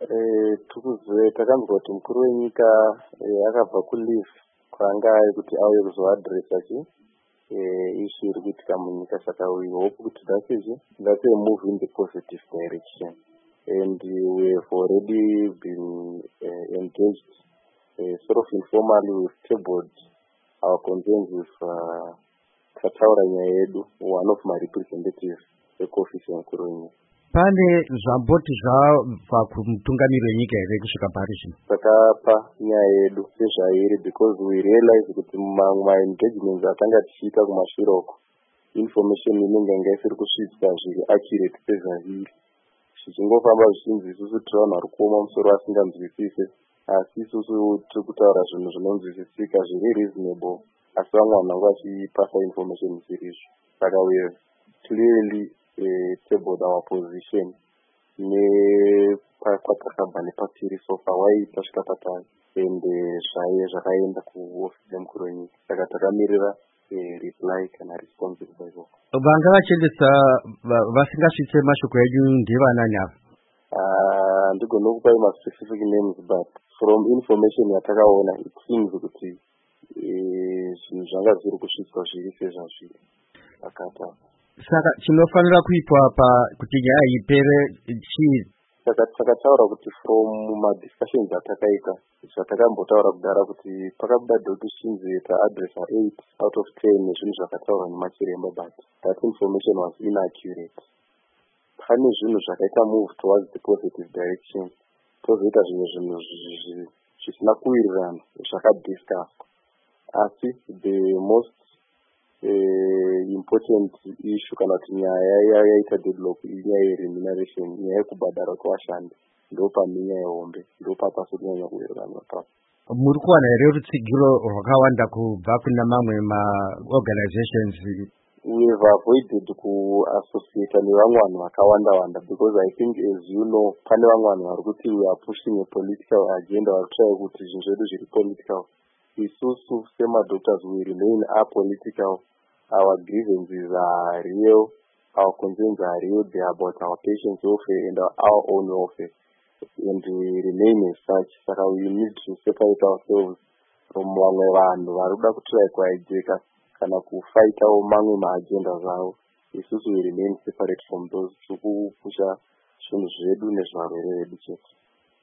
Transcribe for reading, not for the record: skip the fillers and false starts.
takanzwa kuti mukuru wenyika akabva kuleave kwanga kuti auye kuzoadresa issue iri kuitika munyika. Saka we hope kuti that's a move in the positive direction, and we have already been engaged sort of informally. We've tabled our concerns with Kataura Nyayedu, one of my representatives ekuofisi yamukuru wenyika. Pane zvamboti zvabva kumutungamiri wenyika here kusvika pari zvino? Takapa nyaya yedu sezvairi, because we realize kuti ma-engagements atanga tichiita kumashure uko, information inenge yanga isiri kusvika zviri accurate sezvairi, zvichingofamba zvichinzi isusu tiri vanhu vari kuoma musoro vasinganzwisise, asi isusu tiri kutaura zvinhu zvinonzwisisika zviri reasonable, asi vamwe vanhu vachipasa information isirizvo. Saka we have clearly tabled our position kwatakabva nepapiri sofa waitasvika patari, and zvakaenda kuofisi yamukuru wenyika. Saka takamirira reply kana response kubva ikoko. Vanga vachiendesa vasingasvitse mashoko edu ndevanani ava? Ndigona kupai ma-specific names, but from information yatakaona it seems kuti zvinhu zvanga zviri kusvitswa zviri sezvazviri akata. Saka chinofanira kuitwa kuti nyaya ipere chii? Saka takataura kuti from ma-discussions atakaita, zvatakambotaura kudara kuti pakabuda documents ta-addressa 8 out of 10 nezvinhu zvakataurwa nemachiremba, but that information was inaccurate. Pane zvinhu zvakaita move towards the positive direction, tozoita zvinhu zvisina kuwirirana zvakadiscussed, asi the most important issue kana kuti nyaya yaita deadlock inyaya yeremuneration, nyaya yekubhadharwa kwevashandi. Ndo paminya yehombe, ndo papasi kunyanya kuwirirana papo. Muri kuwana here rutsigiro rwakawanda kubva kuna mamwe ma-organizations? We have avoided kuassociate nevamwe vanhu vakawanda, because I think, as you know, pane vamwe vanhu vari kuti we are pushing a political agenda, vari kutrai kuti zvinhu zvedu zviri political. Isusu sema-doctors we remain apolitical. Our grievances are real, our concerns are real, they are about our patients' welfare and our own welfare, and we remain as such. So we need to separate ourselves from vamwe vanhu vari kuda kutrai kuaijeka kana kufightawo mamwe maagenda zavo. Isusu we remain separate from those. Tikupusha zvinhu zvedu nezvarwere vedu chete.